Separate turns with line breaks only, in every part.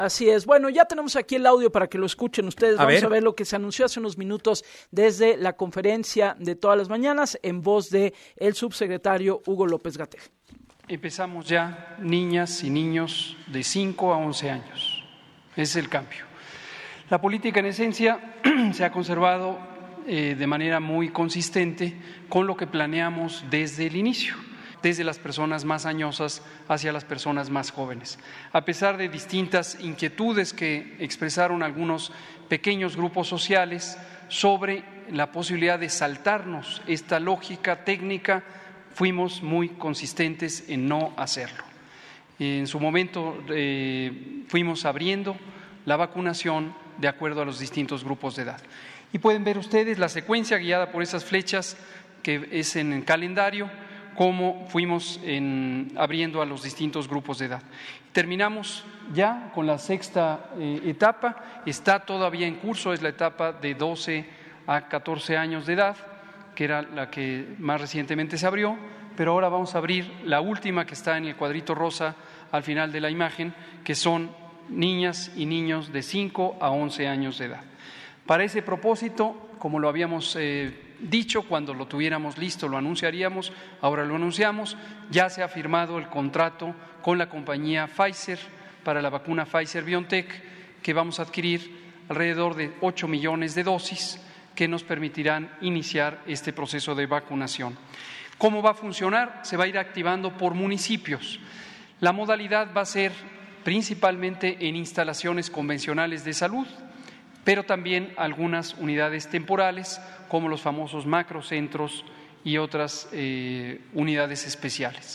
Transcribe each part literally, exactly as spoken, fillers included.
Así es. Bueno, ya tenemos aquí el audio para que lo escuchen ustedes.
A
Vamos
ver.
a ver lo que se anunció hace unos minutos desde la conferencia de todas las mañanas en voz de el subsecretario Hugo López-Gatell.
Empezamos ya niñas y niños de cinco a once años. Ese es el cambio. La política, en esencia, se ha conservado eh, de manera muy consistente con lo que planeamos desde el inicio, desde las personas más añosas hacia las personas más jóvenes. A pesar de distintas inquietudes que expresaron algunos pequeños grupos sociales sobre la posibilidad de saltarnos esta lógica técnica, fuimos muy consistentes en no hacerlo. En su momento eh, fuimos abriendo la vacunación de acuerdo a los distintos grupos de edad. Y pueden ver ustedes la secuencia guiada por esas flechas que es en el calendario, cómo fuimos en, abriendo a los distintos grupos de edad. Terminamos ya con la sexta eh, etapa, está todavía en curso, es la etapa de doce a catorce años de edad, que era la que más recientemente se abrió, pero ahora vamos a abrir la última que está en el cuadrito rosa al final de la imagen, que son niñas y niños de cinco a once años de edad. Para ese propósito, como lo habíamos eh, dicho, cuando lo tuviéramos listo lo anunciaríamos, ahora lo anunciamos, ya se ha firmado el contrato con la compañía Pfizer para la vacuna Pfizer-BioNTech, que vamos a adquirir alrededor de ocho millones de dosis que nos permitirán iniciar este proceso de vacunación. ¿Cómo va a funcionar? Se va a ir activando por municipios. La modalidad va a ser principalmente en instalaciones convencionales de salud, pero también algunas unidades temporales, como los famosos macrocentros y otras eh, unidades especiales.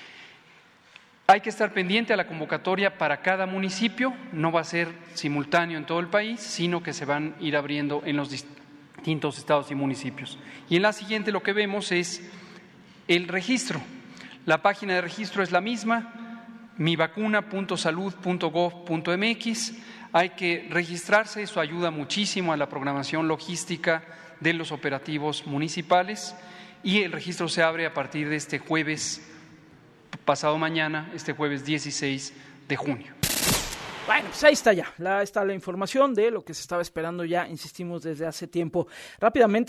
Hay que estar pendiente a la convocatoria para cada municipio, no va a ser simultáneo en todo el país, sino que se van a ir abriendo en los distintos estados y municipios. Y en la siguiente lo que vemos es el registro. La página de registro es la misma, mi vacuna punto salud punto gov punto m x. Hay que registrarse, eso ayuda muchísimo a la programación logística de los operativos municipales, y el registro se abre a partir de este jueves, pasado mañana, este jueves dieciséis de junio.
Bueno, pues ahí está ya, la, está la información de lo que se estaba esperando ya, insistimos, desde hace tiempo. Rápidamente